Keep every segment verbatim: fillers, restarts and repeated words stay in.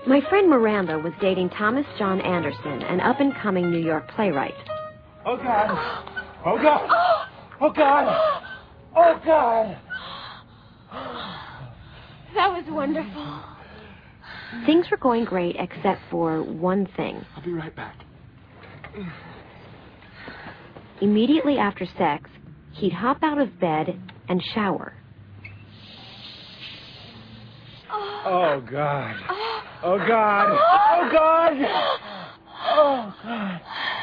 My friend Miranda was dating Thomas John Anderson, an up-and-coming New York playwright. Oh, God. Oh, God. Oh, God. Oh, God. That was wonderful. Things were going great except for one thing. I'll be right back. Immediately after sex, he'd hop out of bed and shower. Oh, God. Oh, God. Oh, God. Oh, God.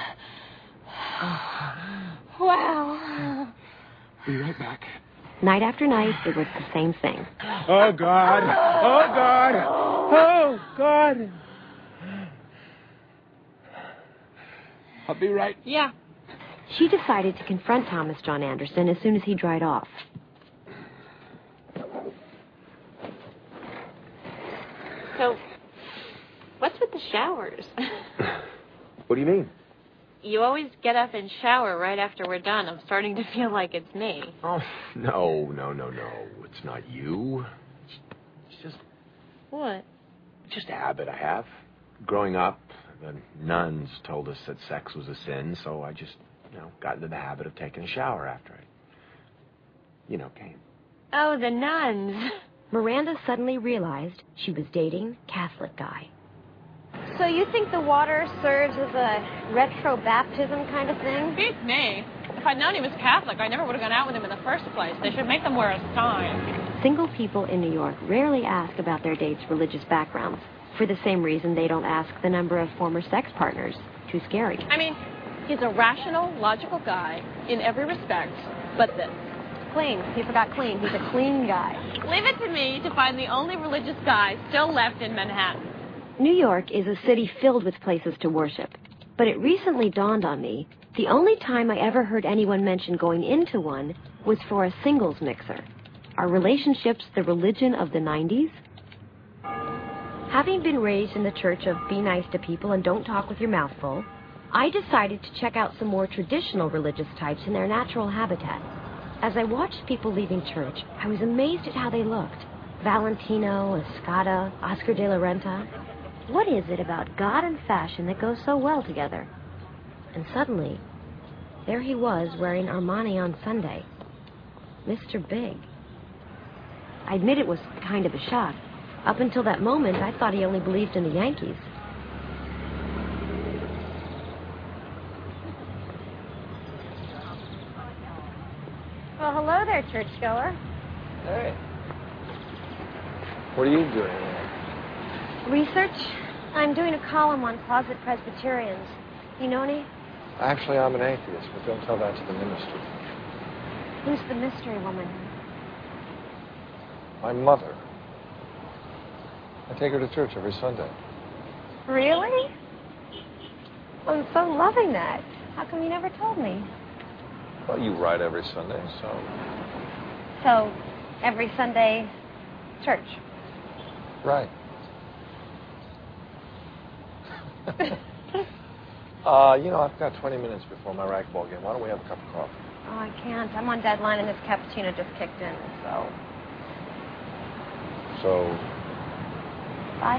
Wow. Be right back. Night after night, it was the same thing. Oh, God. Oh, God. Oh, God. I'll be right. Yeah. She decided to confront Thomas John Anderson as soon as he dried off. So, what's with the showers? What do you mean? You always get up and shower right after we're done. I'm starting to feel like it's me. Oh, no, no, no, no. It's not you. It's, it's just... What? It's just a habit I have. Growing up, the nuns told us that sex was a sin, so I just, you know, got into the habit of taking a shower after I, you know, came. Oh, the nuns. Miranda suddenly realized she was dating a Catholic guy. So you think the water serves as a retro baptism kind of thing? Beats me. If I'd known he was Catholic, I never would have gone out with him in the first place. They should make them wear a sign. Single people in New York rarely ask about their dates' religious backgrounds, for the same reason they don't ask the number of former sex partners. Too scary. I mean, he's a rational, logical guy in every respect, but this. Clean. He forgot clean. He's a clean guy. Leave it to me to find the only religious guy still left in Manhattan. New York is a city filled with places to worship. But it recently dawned on me, the only time I ever heard anyone mention going into one was for a singles mixer. Are relationships the religion of the nineties? Having been raised in the church of be nice to people and don't talk with your mouth full, I decided to check out some more traditional religious types in their natural habitat. As I watched people leaving church, I was amazed at how they looked. Valentino, Escada, Oscar de la Renta. What is it about God and fashion that goes so well together? And suddenly, there he was wearing Armani on Sunday. Mister Big. I admit it was kind of a shock. Up until that moment, I thought he only believed in the Yankees. Well, hello there, churchgoer. Hey. What are you doing here? Research? I'm doing a column on closet Presbyterians. You know any? Actually, I'm an atheist, but don't tell that to the ministry. Who's the mystery woman? My mother. I take her to church every Sunday. Really? I'm so loving that. How come you never told me? Well, you write every Sunday, so... So, every Sunday, church. Right. uh, you know, I've got twenty minutes before my racquetball game. Why don't we have a cup of coffee? Oh, I can't. I'm on deadline and this cappuccino just kicked in, so... So... Bye.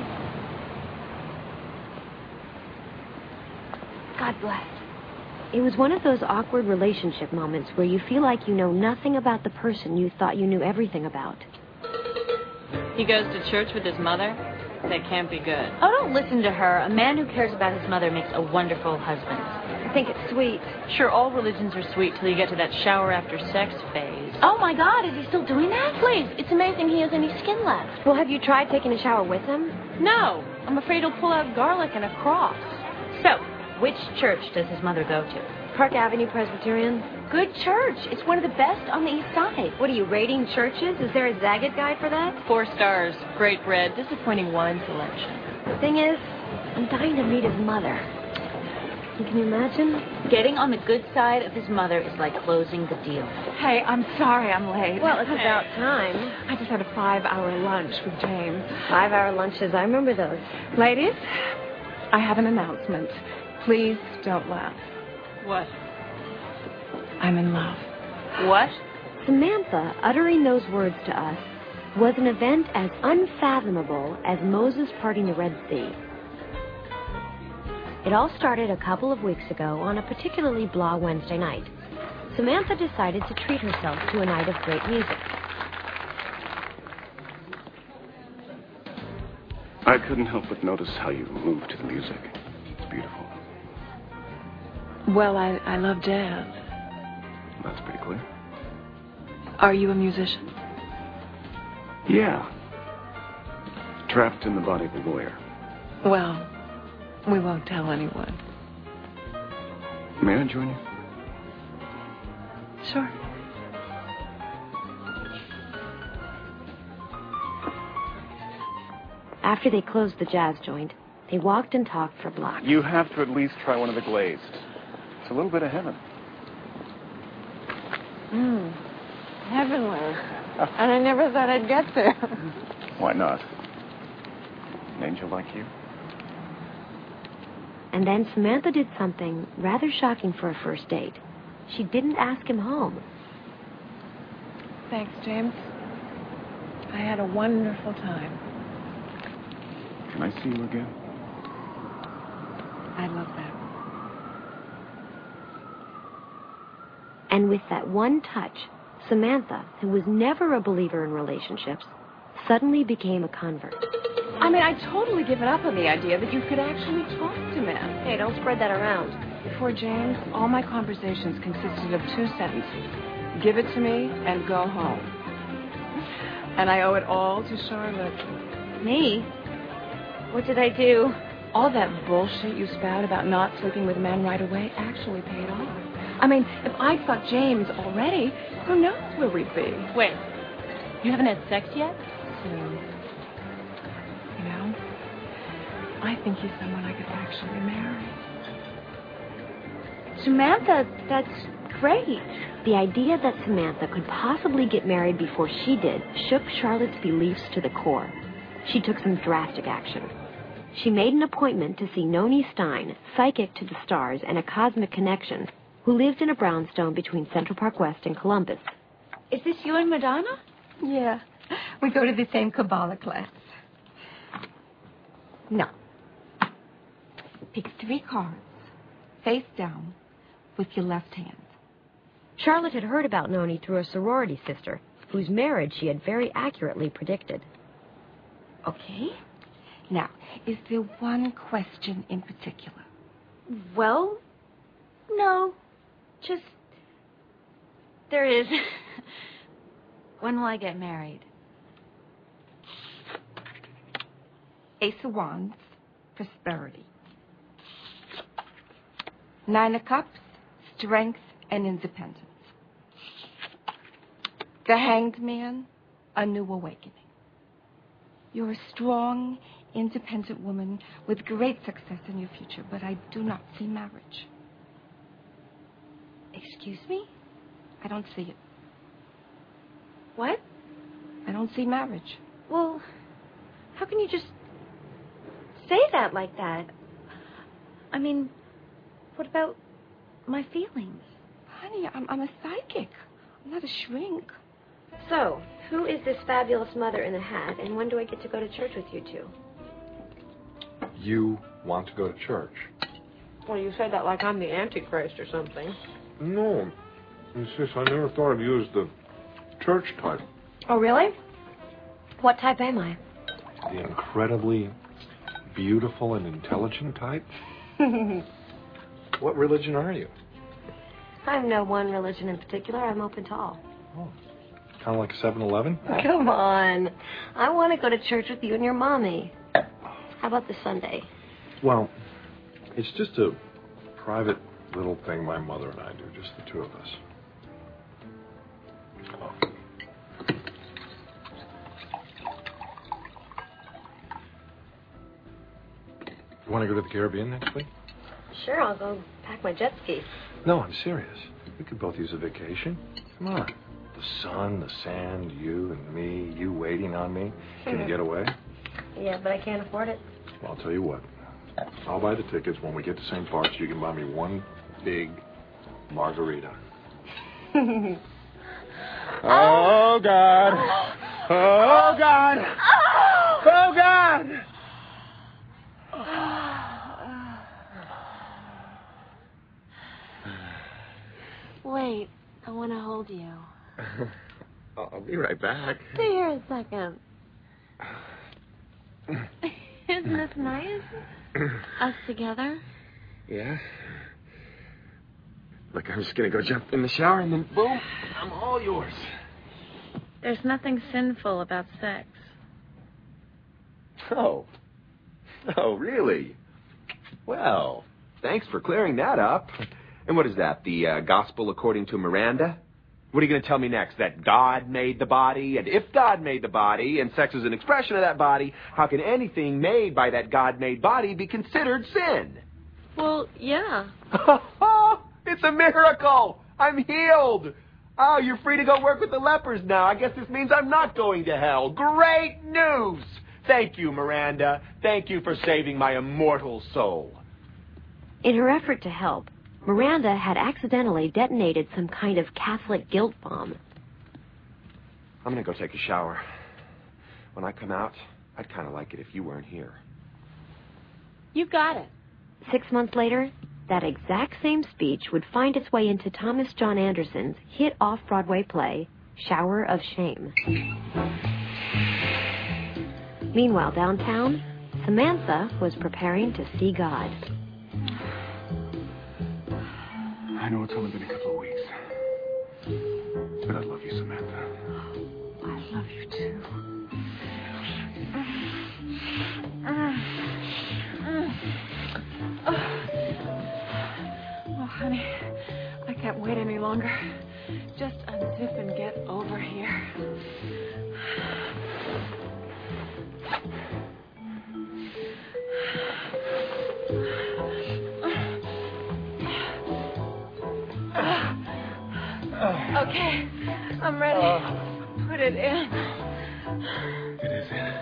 God bless. It was one of those awkward relationship moments where you feel like you know nothing about the person you thought you knew everything about. He goes to church with his mother? That can't be good. Oh, don't listen to her. A man who cares about his mother makes a wonderful husband. I think it's sweet. Sure, all religions are sweet till you get to that shower after sex phase. Oh, my God, is he still doing that? Please, it's amazing he has any skin left. Well, have you tried taking a shower with him? No, I'm afraid he'll pull out garlic and a cross. So, which church does his mother go to? Park Avenue Presbyterian. Good church. It's one of the best on the east side. What are you, rating churches? Is there a Zagat guide for that? Four stars, great bread, disappointing wine selection. The thing is, I'm dying to meet his mother. Can you imagine? Getting on the good side of his mother is like closing the deal. Hey, I'm sorry I'm late. Well, it's about time. I just had a five-hour lunch with James. Five-hour lunches, I remember those. Ladies, I have an announcement. Please don't laugh. What? I'm in love. What? Samantha, uttering those words to us, was an event as unfathomable as Moses parting the Red Sea. It all started a couple of weeks ago on a particularly blah Wednesday night. Samantha decided to treat herself to a night of great music. I couldn't help but notice how you moved to the music. It's beautiful. Well, I, I love jazz. That's pretty clear. Are you a musician? Yeah. Trapped in the body of a lawyer. Well, we won't tell anyone. May I join you? Sure. After they closed the jazz joint, they walked and talked for blocks. You have to at least try one of the glazed. It's a little bit of heaven. Mmm. Heavenly. And I never thought I'd get there. Why not? An angel like you? And then Samantha did something rather shocking for a first date. She didn't ask him home. Thanks, James. I had a wonderful time. Can I see you again? I love that. And with that one touch, Samantha, who was never a believer in relationships, suddenly became a convert. I mean, I totally given up on the idea that you could actually talk to men. Hey, don't spread that around. Before James, all my conversations consisted of two sentences. Give it to me and go home. And I owe it all to Charlotte. Me? What did I do? All that bullshit you spout about not sleeping with men right away actually paid off. I mean, if I'd fucked James already, who knows where we'd be? Wait, you haven't had sex yet? Soon. You know, I think he's someone I could actually marry. Samantha, that's great. The idea that Samantha could possibly get married before she did shook Charlotte's beliefs to the core. She took some drastic action. She made an appointment to see Noni Stein, psychic to the stars and a cosmic connection, who lived in a brownstone between Central Park West and Columbus. Is this you and Madonna? Yeah. We go to the same Kabbalah class. Now, pick three cards, face down, with your left hand. Charlotte had heard about Noni through a sorority sister, whose marriage she had very accurately predicted. Okay. Now, is there one question in particular? Well, no. Just, there is. When will I get married? Ace of Wands, prosperity. Nine of Cups, strength and independence. The Hanged Man, a new awakening. You're a strong, independent woman with great success in your future, but I do not see marriage. Excuse me? I don't see it. What? I don't see marriage. Well, how can you just say that like that? I mean, what about my feelings? Honey, I'm, I'm a psychic. I'm not a shrink. So, who is this fabulous mother in a hat, and when do I get to go to church with you two? You want to go to church? Well, you say that like I'm the Antichrist or something. No. It's just I never thought of you as the church type. Oh, really? What type am I? The incredibly beautiful and intelligent type? What religion are you? I have no one religion in particular. I'm open to all. Oh. Kind of like a seven eleven? Come on. I want to go to church with you and your mommy. How about this Sunday? Well, it's just a private little thing my mother and I do, just the two of us. Oh. You want to go to the Caribbean next week? Sure, I'll go pack my jet ski. No, I'm serious. We could both use a vacation. Come on. The sun, the sand, you and me, you waiting on me. Can you get away? Yeah, but I can't afford it. Well, I'll tell you what. I'll buy the tickets. When we get to Saint Bart's, you can buy me one big margarita. Oh, God. Oh, God! Oh, God! Wait, I want to hold you. I'll be right back. Stay here a second. Isn't this nice? Us together? Yeah. Look, I'm just gonna go jump in the shower and then boom, I'm all yours. There's nothing sinful about sex. Oh. Oh, really? Well, thanks for clearing that up. And what is that, the uh, gospel according to Miranda? What are you going to tell me next? That God made the body? And if God made the body, and sex is an expression of that body, how can anything made by that God-made body be considered sin? Well, yeah. It's a miracle! I'm healed! Oh, you're free to go work with the lepers now. I guess this means I'm not going to hell. Great news! Thank you, Miranda. Thank you for saving my immortal soul. In her effort to help, Miranda had accidentally detonated some kind of Catholic guilt bomb. I'm going to go take a shower. When I come out, I'd kind of like it if you weren't here. You got it. Six months later, that exact same speech would find its way into Thomas John Anderson's hit off-Broadway play, Shower of Shame. Meanwhile, downtown, Samantha was preparing to see God. I know it's only been a couple of weeks. But I love you, Samantha. I love you, too. Oh, honey, I can't wait any longer. Just unzip and get over here. Okay, I'm ready. Uh, Put it in. It is in.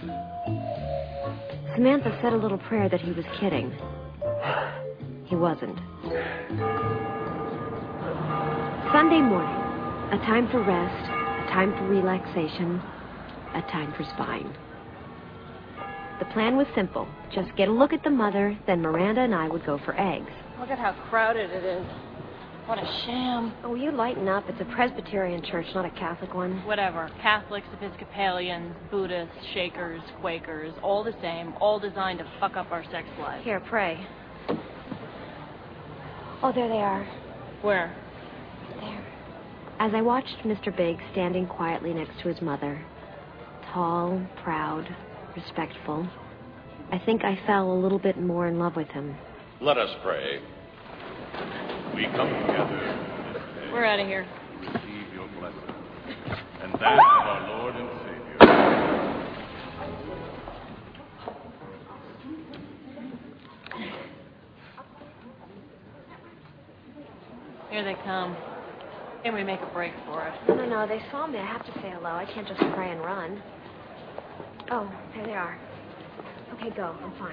Samantha said a little prayer that he was kidding. He wasn't. Sunday morning. A time for rest, a time for relaxation, a time for spying. The plan was simple. Just get a look at the mother, then Miranda and I would go for eggs. Look at how crowded it is. What a sham. Oh, you lighten up. It's a Presbyterian church, not a Catholic one. Whatever. Catholics, Episcopalians, Buddhists, Shakers, Quakers, all the same, all designed to fuck up our sex life. Here, pray. Oh, there they are. Where? There. As I watched Mister Biggs standing quietly next to his mother, tall, proud, respectful, I think I fell a little bit more in love with him. Let us pray. We come together. We're out of here. Receive your blessing. And that of our Lord and Savior. Here they come. Can we make a break for it? No, no, no. They saw me. I have to say hello. I can't just pray and run. Oh, there they are. Okay, go. I'm fine.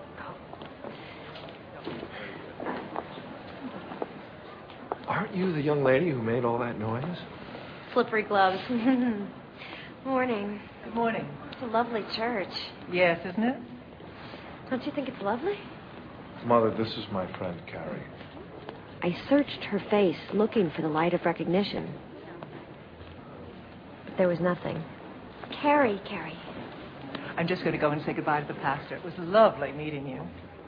Aren't you the young lady who made all that noise? Slippery gloves. Morning. Good morning. It's a lovely church. Yes, isn't it? Don't you think it's lovely? Mother, this is my friend, Carrie. I searched her face, looking for the light of recognition. But there was nothing. Carrie, Carrie. I'm just going to go and say goodbye to the pastor. It was lovely meeting you.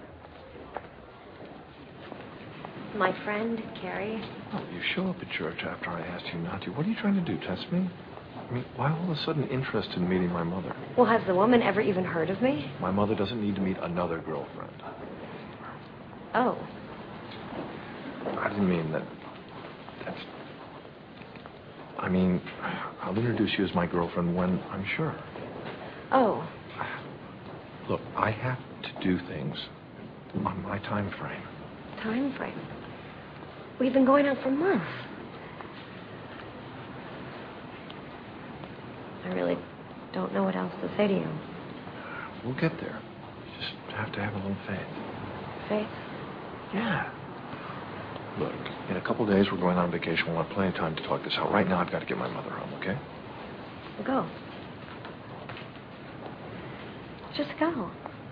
My friend, Carrie. Oh, you show up at church after I asked you not to. What are you trying to do, test me? I mean, why all of a sudden interest in meeting my mother? Well, has the woman ever even heard of me? My mother doesn't need to meet another girlfriend. Oh. I didn't mean that. That's... I mean, I'll introduce you as my girlfriend when I'm sure. Oh. Look, I have to do things on my time frame. Time frame? We've been going out for months. I really don't know what else to say to you. We'll get there. You just have to have a little faith. Faith? Yeah. Look, in a couple of days we're going on vacation. We'll have plenty of time to talk this out. Right now I've got to get my mother home, okay? Go. Just go.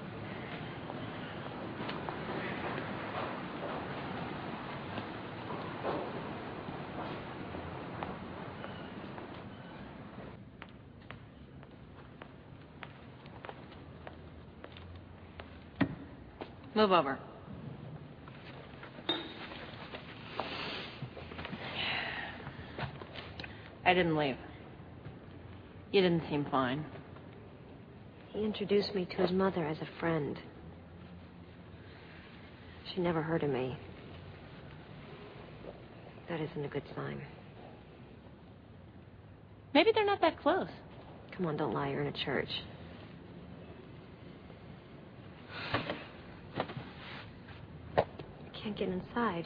Move over. I didn't leave. You didn't seem fine. He introduced me to his mother as a friend. She never heard of me. That isn't a good sign. Maybe they're not that close. Come on, don't lie. You're in a church. I can't get inside.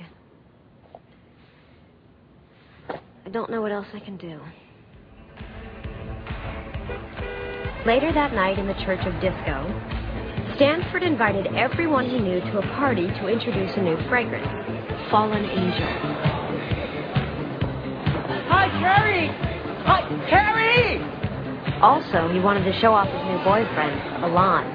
I don't know what else I can do. Later that night in the Church of Disco, Stanford invited everyone he knew to a party to introduce a new fragrance, Fallen Angel. Hi, Carrie! Hi, Carrie! Also, he wanted to show off his new boyfriend, Alon.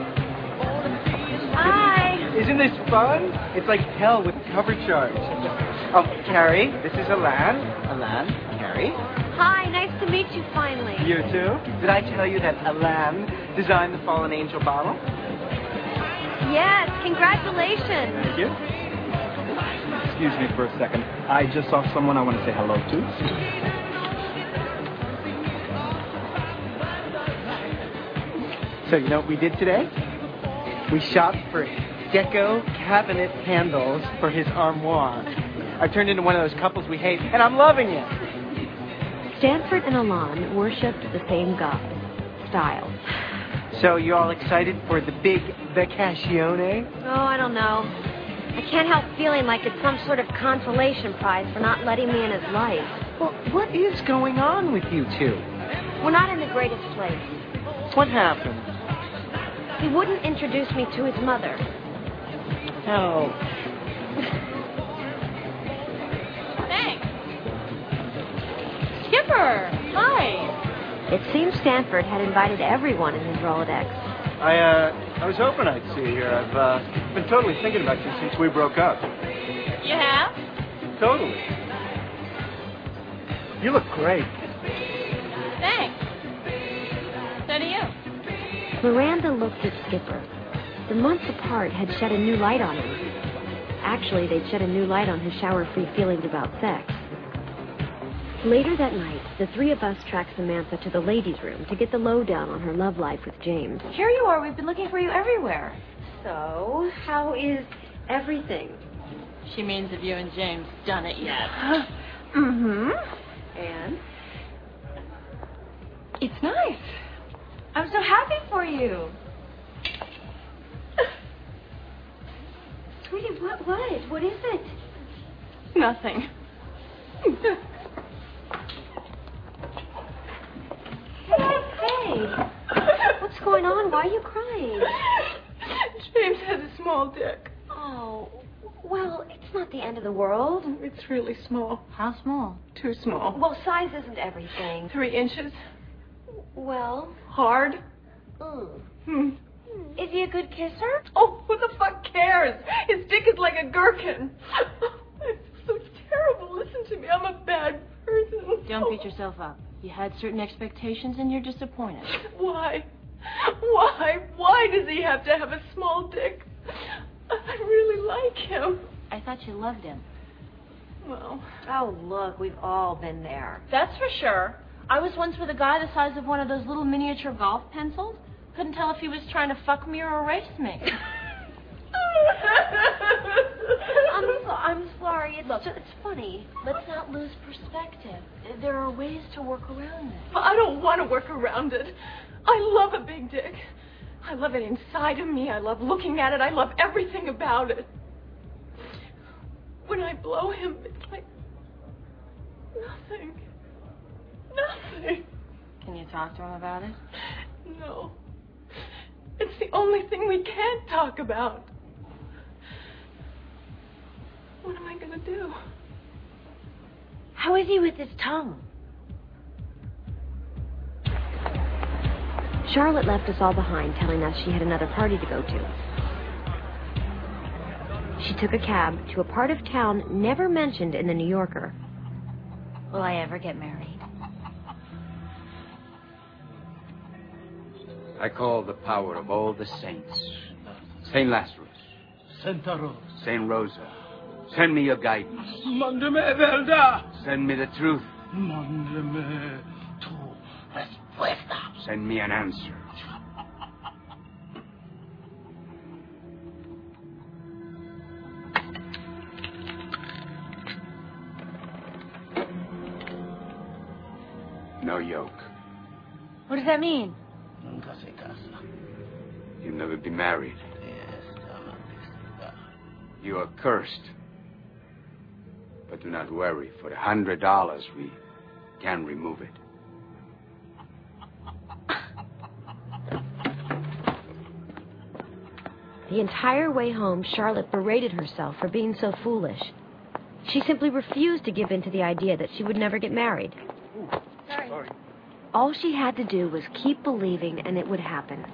Hi! Isn't this fun? It's like hell with cover charge. Oh, Carrie, this is Alan. Alan, Carrie. Hi, nice to meet you finally. You too? Did I tell you that Alan designed the Fallen Angel bottle? Yes, congratulations. Thank you. Excuse me for a second. I just saw someone I want to say hello to. So, you know what we did today? We shopped for deco cabinet handles for his armoire. I turned into one of those couples we hate, and I'm loving it. Stanford and Alon worshipped the same god, style. So, you all excited for the big vacazione? Oh, I don't know. I can't help feeling like it's some sort of consolation prize for not letting me in his life. Well, what is going on with you two? We're not in the greatest place. What happened? He wouldn't introduce me to his mother. Oh. Thanks. Skipper, hi. It seems Stanford had invited everyone in his Rolodex. I, uh, I was hoping I'd see you here. I've, uh, been totally thinking about you since we broke up. You have? Totally. You look great. Thanks. So do you. Miranda looked at Skipper. The months apart had shed a new light on him. Actually, they'd shed a new light on his shower-free feelings about sex. Later that night, the three of us tracked Samantha to the ladies' room to get the lowdown on her love life with James. Here you are. We've been looking for you everywhere. So, how is everything? She means have you and James done it yet? Mm-hmm. And? It's nice. I'm so happy for you. Sweetie, what, what? What is it? Nothing. Hey, hey. What's going on? Why are you crying? James has a small dick. Oh, well, it's not the end of the world. It's really small. How small? Too small. Well, size isn't everything. Three inches. Well, Hard. mm. Hmm. Is he a good kisser? Oh, who the fuck cares? His dick is like a gherkin. I feel so terrible. Listen to me. I'm a bad person. Don't beat yourself up. You had certain expectations and you're disappointed. Why? Why? Why does he have to have a small dick? I really like him. I thought you loved him. Well. Oh, look, we've all been there. That's for sure. I was once with a guy the size of one of those little miniature golf pencils. Couldn't tell if he was trying to fuck me or erase me. I'm, so, I'm sorry. It's, Look. just, it's funny. Let's not lose perspective. There are ways to work around this. But I don't want to work around it. I love a big dick. I love it inside of me. I love looking at it. I love everything about it. When I blow him, it's like nothing. Nothing. Can you talk to him about it? No. It's the only thing we can't talk about. What am I going to do? How is he with his tongue? Charlotte left us all behind, telling us she had another party to go to. She took a cab to a part of town never mentioned in the New Yorker. Will I ever get married? I call the power of all the saints. Saint Lazarus. Santa Rosa. Saint Rosa. Send me your guidance. Mándeme verdad. Send me the truth. Mándeme tu respuesta. Send me an answer. No yoke. What does that mean? Nunca se casa. You'll never be married. You are cursed. But do not worry. For a hundred dollars, we can remove it. The entire way home, Charlotte berated herself for being so foolish. She simply refused to give in to the idea that she would never get married. Sorry. Sorry. All she had to do was keep believing, and it would happen.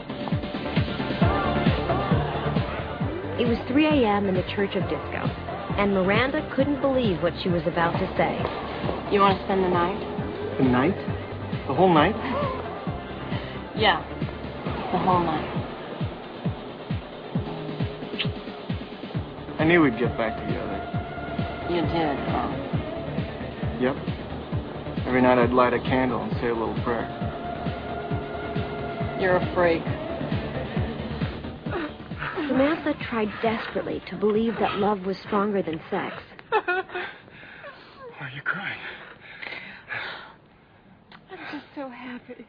It was three a.m. in the Church of Disco, and Miranda couldn't believe what she was about to say. You want to spend the night? The night? The whole night? Yeah, the whole night. I knew we'd get back together. You did, huh? Yep. Every night I'd light a candle and say a little prayer. You're a freak. Samantha tried desperately to believe that love was stronger than sex. Why are you crying? I'm just so happy.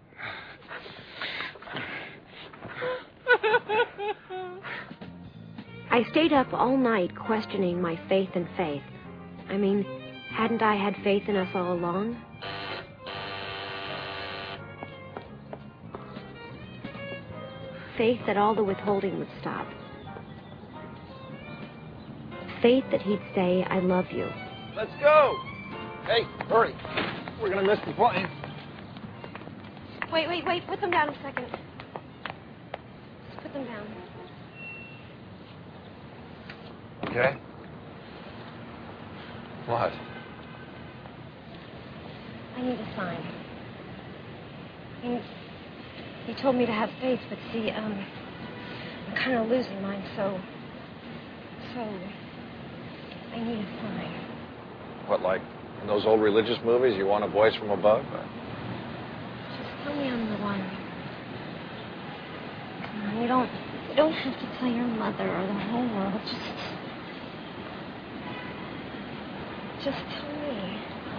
I stayed up all night questioning my faith in faith. I mean, hadn't I had faith in us all along? Faith that all the withholding would stop. Faith that he'd say, I love you. Let's go! Hey, hurry. We're gonna miss the plane. Wait, wait, wait. Put them down a second. Just put them down. Okay. What? I need a sign. I mean, you told me to have faith, but see, um, I'm kind of losing mine, so, so, I need a sign. What, like in those old religious movies, you want a voice from above? Just tell me I'm the one. Come on, you don't, you don't have to tell your mother or the whole world. Just, just tell me.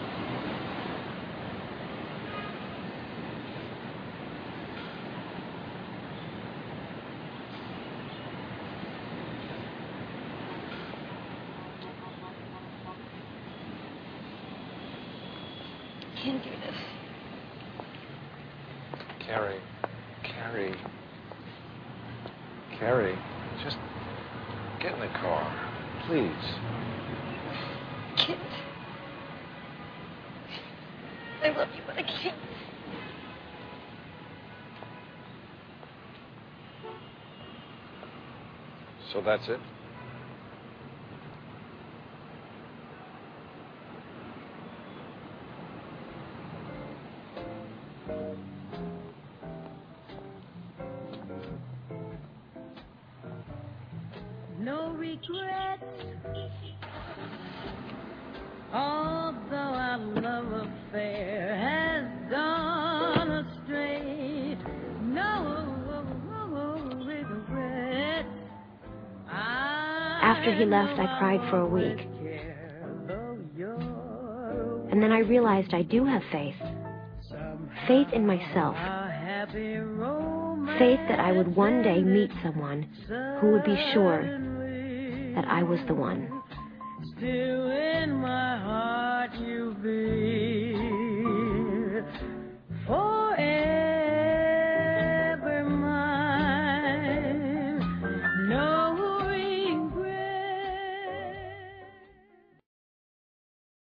I can't do this. Carrie. Carrie. Carrie, just get in the car, please. Can't. I love you, but I can't. So that's it? No regrets, although our love affair has gone astray. No regrets. After he left, I cried for a week. And then I realized I do have faith. Faith in myself. Faith that I would one day meet someone who would be sure that I was the one. Still in my heart you be.